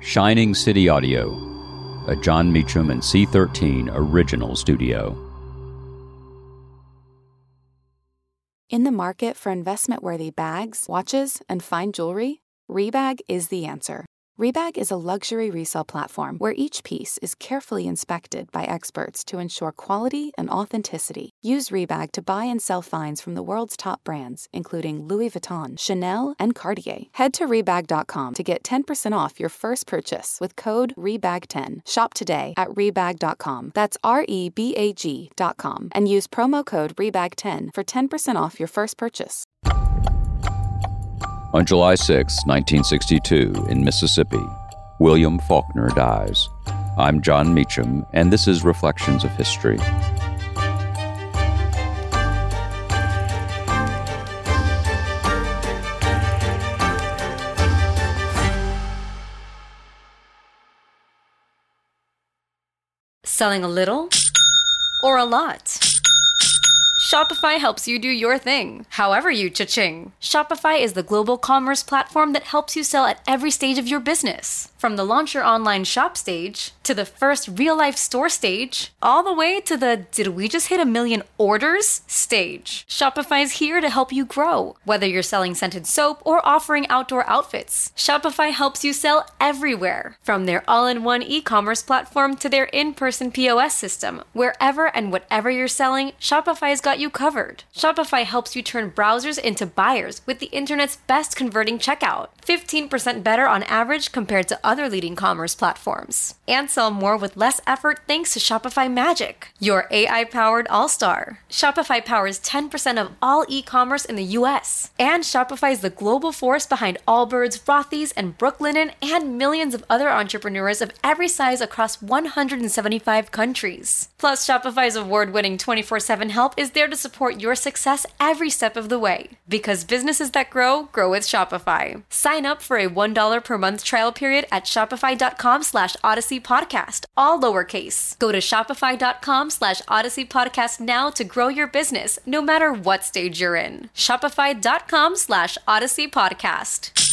Shining City Audio, a Jon Meacham and C13 original studio. In the market for investment-worthy bags, watches, and fine jewelry, Rebag is the answer. Rebag is a luxury resale platform where each piece is carefully inspected by experts to ensure quality and authenticity. Use Rebag to buy and sell finds from the world's top brands, including Louis Vuitton, Chanel, and Cartier. Head to Rebag.com to get 10% off your first purchase with code REBAG10. Shop today at Rebag.com. That's REBAG.com. And use promo code REBAG10 for 10% off your first purchase. On July 6, 1962, in Mississippi, William Faulkner dies. I'm Jon Meacham, and this is Reflections of History. Selling a little or a lot? Shopify helps you do your thing, however you cha-ching. Shopify is the global commerce platform that helps you sell at every stage of your business. From the launch your online shop stage, to the first real-life store stage, all the way to the did we just hit 1 million orders stage. Shopify is here to help you grow. Whether you're selling scented soap or offering outdoor outfits, Shopify helps you sell everywhere. From their all-in-one e-commerce platform to their in-person POS system, wherever and whatever you're selling, Shopify's got you covered. Shopify helps you turn browsers into buyers with the internet's best converting checkout, 15% better on average compared to other leading commerce platforms. And sell more with less effort thanks to Shopify Magic, your AI-powered all-star. Shopify powers 10% of all e-commerce in the US. And Shopify is the global force behind Allbirds, Rothy's, and Brooklinen, and millions of other entrepreneurs of every size across 175 countries. Plus, Shopify's award-winning 24/7 help is there to support your success every step of the way. Because businesses that grow with Shopify. Sign up for a $1 per month trial period at shopify.com/Odyssey Podcast, all lowercase. Go to shopify.com/Odyssey Podcast now to grow your business, no matter what stage you're in. Shopify.com/Odyssey Podcast.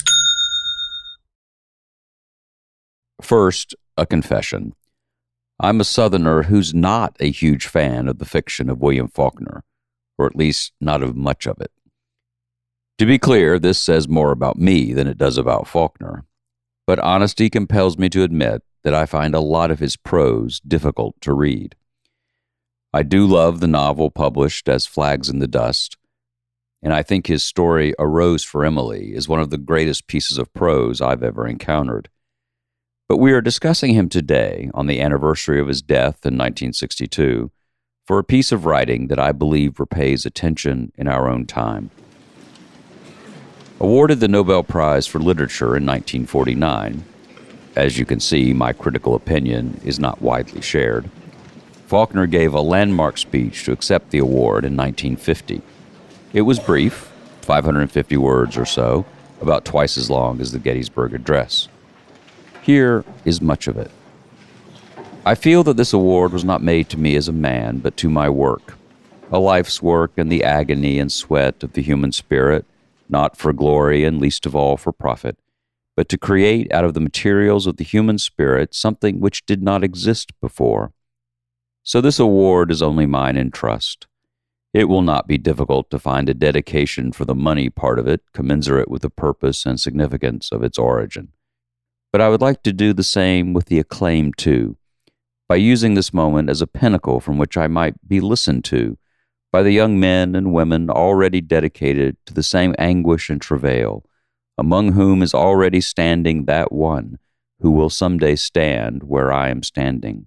First, a confession. I'm a Southerner who's not a huge fan of the fiction of William Faulkner, or at least not of much of it. To be clear, this says more about me than it does about Faulkner, but honesty compels me to admit that I find a lot of his prose difficult to read. I do love the novel published as Flags in the Dust, and I think his story A Rose for Emily is one of the greatest pieces of prose I've ever encountered. But we are discussing him today on the anniversary of his death in 1962 for a piece of writing that I believe repays attention in our own time. Awarded the Nobel Prize for Literature in 1949, as you can see, my critical opinion is not widely shared, Faulkner gave a landmark speech to accept the award in 1950. It was brief, 550 words or so, about twice as long as the Gettysburg Address. Here is much of it. I feel that this award was not made to me as a man, but to my work, a life's work in the agony and sweat of the human spirit, not for glory and least of all for profit, but to create out of the materials of the human spirit something which did not exist before. So this award is only mine in trust. It will not be difficult to find a dedication for the money part of it commensurate with the purpose and significance of its origin. But I would like to do the same with the acclaim too, by using this moment as a pinnacle from which I might be listened to by the young men and women already dedicated to the same anguish and travail, among whom is already standing that one who will someday stand where I am standing.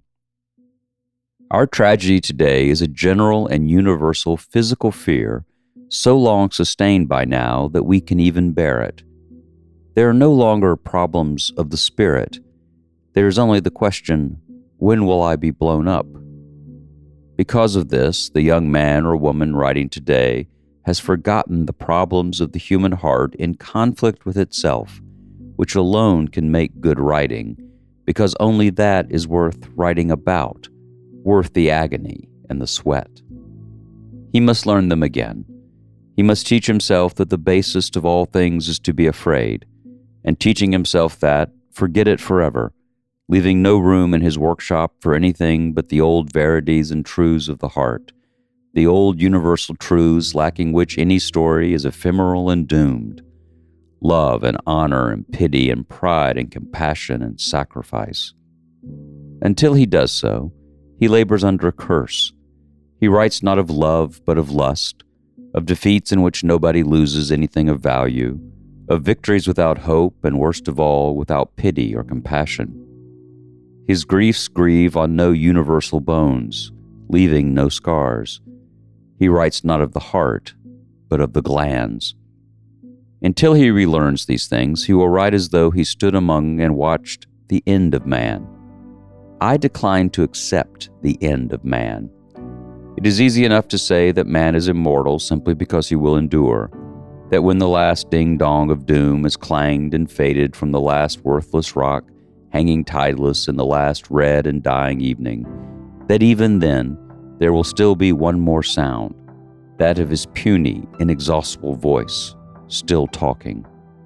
Our tragedy today is a general and universal physical fear, so long sustained by now that we can even bear it. There are no longer problems of the spirit. There is only the question, when will I be blown up? Because of this, the young man or woman writing today has forgotten the problems of the human heart in conflict with itself, which alone can make good writing, because only that is worth writing about, worth the agony and the sweat. He must learn them again. He must teach himself that the basest of all things is to be afraid, and teaching himself that, forget it forever, leaving no room in his workshop for anything but the old verities and truths of the heart, the old universal truths lacking which any story is ephemeral and doomed. Love and honor and pity and pride and compassion and sacrifice. Until he does so, he labors under a curse. He writes not of love, but of lust, of defeats in which nobody loses anything of value, of victories without hope, and worst of all, without pity or compassion. His griefs grieve on no universal bones, leaving no scars. He writes not of the heart, but of the glands. Until he relearns these things, he will write as though he stood among and watched the end of man. I decline to accept the end of man. It is easy enough to say that man is immortal simply because he will endure, that when the last ding-dong of doom is clanged and faded from the last worthless rock, hanging tideless in the last red and dying evening, that even then there will still be one more sound, that of his puny, inexhaustible voice, still talking.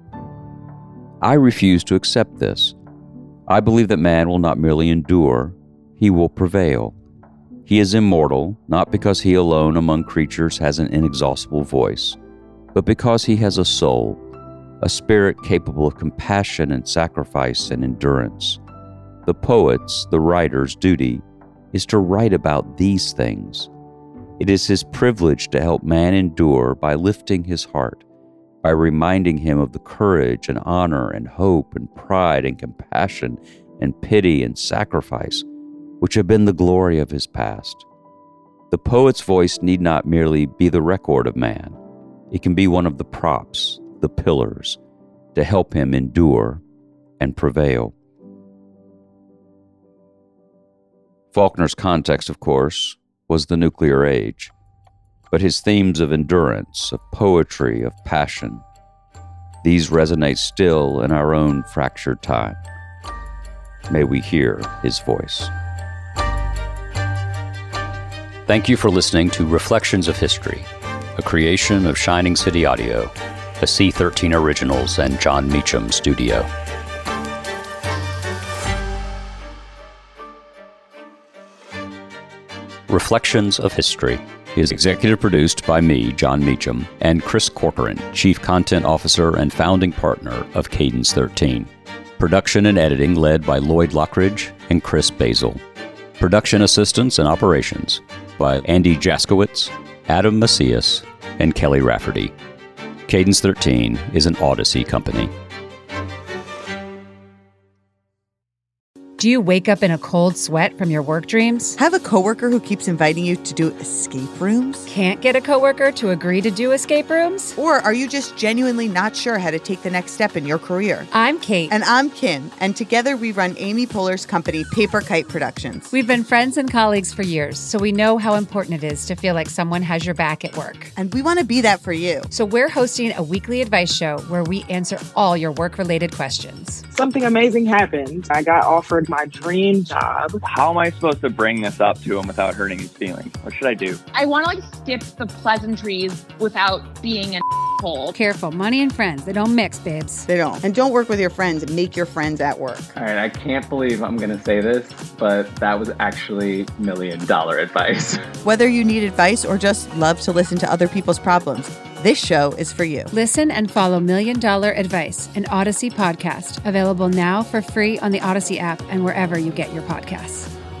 I refuse to accept this. I believe that man will not merely endure, he will prevail. He is immortal, not because he alone among creatures has an inexhaustible voice, but because he has a soul, a spirit capable of compassion and sacrifice and endurance. The poet's, the writer's duty is to write about these things. It is his privilege to help man endure by lifting his heart, by reminding him of the courage and honor and hope and pride and compassion and pity and sacrifice which have been the glory of his past. The poet's voice need not merely be the record of man. It can be one of the props, the pillars, to help him endure and prevail. Faulkner's context, of course, was the nuclear age, but his themes of endurance, of poetry, of passion, these resonate still in our own fractured time. May we hear his voice. Thank you for listening to Reflections of History, a creation of Shining City Audio, a C13 Originals and John Meacham studio. Reflections of History is executive produced by me, John Meacham, and Chris Corcoran, Chief Content Officer and founding partner of Cadence 13. Production and editing led by Lloyd Lockridge and Chris Basil. Production assistance and operations by Andy Jaskowitz, Adam Macias, and Kelly Rafferty. Cadence 13 is an Odyssey company. Do you wake up in a cold sweat from your work dreams? Have a coworker who keeps inviting you to do escape rooms? Can't get a coworker to agree to do escape rooms? Or are you just genuinely not sure how to take the next step in your career? I'm Kate. And I'm Kim. And together we run Amy Poehler's company, Paper Kite Productions. We've been friends and colleagues for years, so we know how important it is to feel like someone has your back at work. And we want to be that for you. So we're hosting a weekly advice show where we answer all your work-related questions. Something amazing happened. I got offered my dream job. How am I supposed to bring this up to him without hurting his feelings? What should I do? I want to skip the pleasantries without being an asshole. Careful, money and friends, they don't mix, babes. They don't. And don't work with your friends. Make your friends at work. All right, I can't believe I'm going to say this, but that was actually $1 million advice. Whether you need advice or just love to listen to other people's problems, this show is for you. Listen and follow $1 Million Advice, an Odyssey podcast, available now for free on the Odyssey app and wherever you get your podcasts.